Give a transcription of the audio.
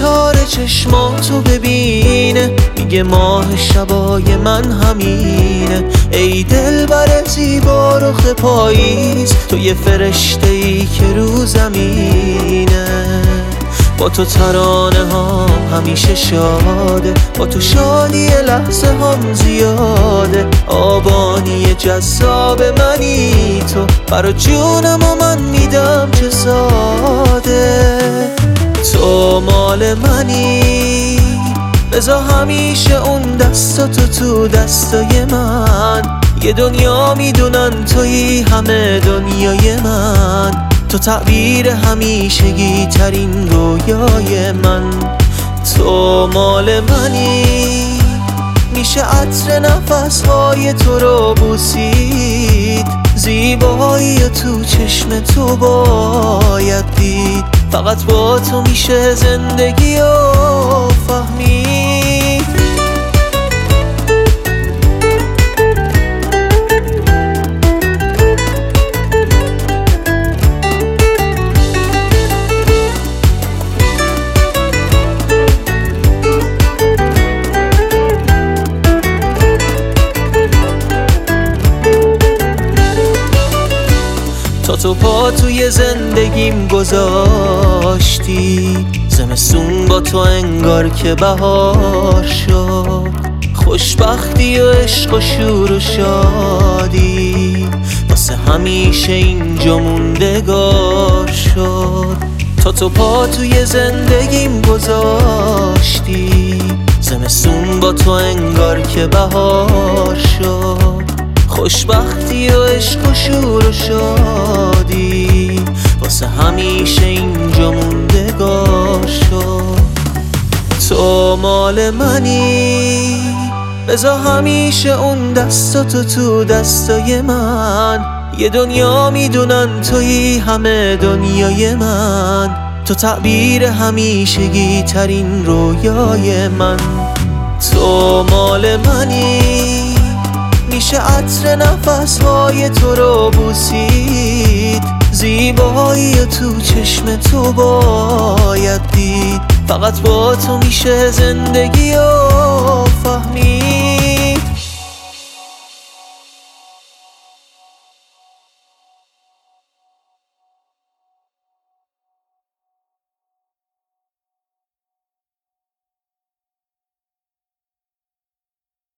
ستاره چشماتو ببینه، میگه ماه شبای من همینه. ای دلبر زیبا رخ پاییز، تو یه فرشته ای که رو زمینه. با تو ترانه ها همیشه شاده، با تو شادی لحظه هم زیاده. آبانی جذاب منی تو، برا جونم و من میدم چه ساده. تو مال منی، بذار همیشه اون دستاتو تو دستای من. یه دنیا میدونن تویی همه دنیای من. تو تعبیر همیشگی ترین رویای من. تو مال منی، میشه عطر نفس های تو رو بوسید. زیبایی تو چشم تو باید دید، فقط با تو میشه زندگی رو فهمید. تو پا توی زندگیم گذاشتی، زمستون با تو انگار که بهار شد. خوشبختی و عشق و شور و شادی واسه همیشه اینجا موندگار شد. تو پا توی زندگیم گذاشتی، زمستون با تو انگار که بهار شد. خوشبختی و عشق و شور و شادی واسه همیشه اینجا موندگار شد. تو مال منی، بذار همیشه اون دستاتو تو دستای من. یه دنیا میدونن تویی همه دنیای من. تو تعبیر همیشگی ترین رویای من. تو مال منی، میشه عطر نفس های تو رو بوسید. زیبایی تو چشم تو باید دید، فقط با تو میشه زندگی رو فهمید.